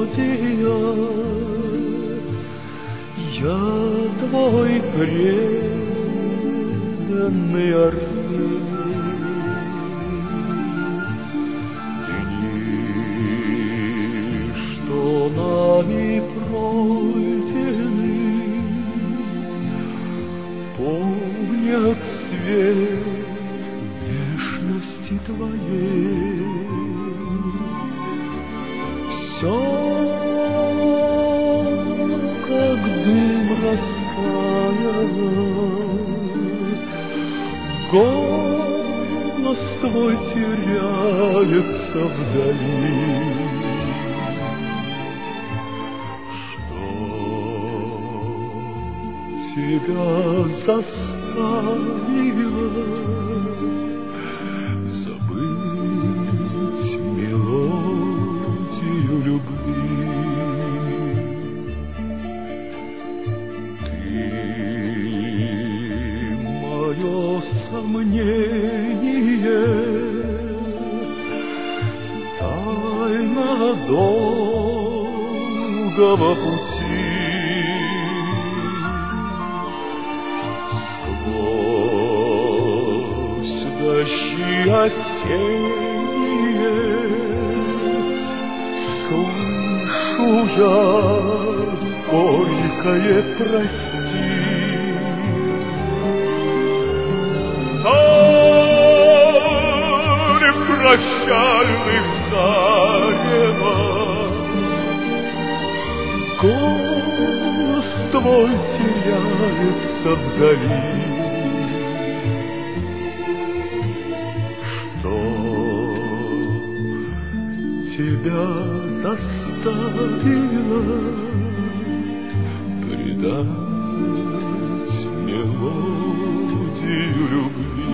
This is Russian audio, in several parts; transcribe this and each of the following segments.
Я твой преданный Орфей. Дни, что нами пройдены, помнят свет нежности твоей. Все, как дым растаяло, голос твой теряется вдали. Что тебя заставило забыть мелодию любви? Сомнение, тайна долгого пути. Сквозь дожди осенние слышу я горькое прости. Прощальных зарева, голос твой теряется вдали. Что тебя заставило предать мелодию любви?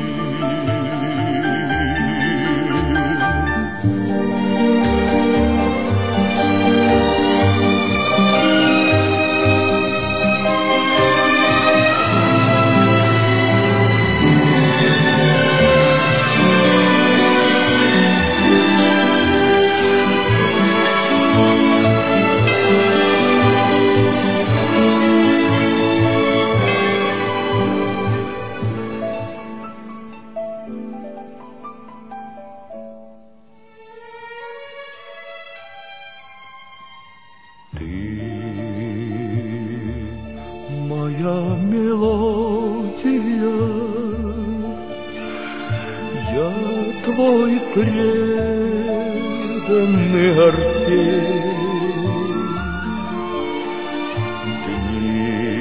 Моя мелодия, я твой преданный Орфей. Дни,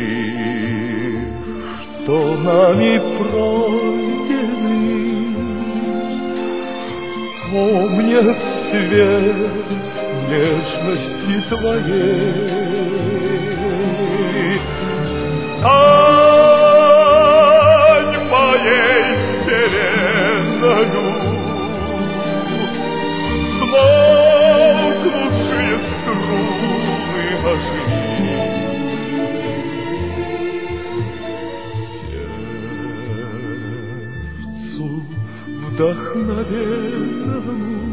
что нами пройдены, помнят свет нежности твоей. Стань моей вселенною, смолкнувшие струны оживи. Сердцу вдохновенному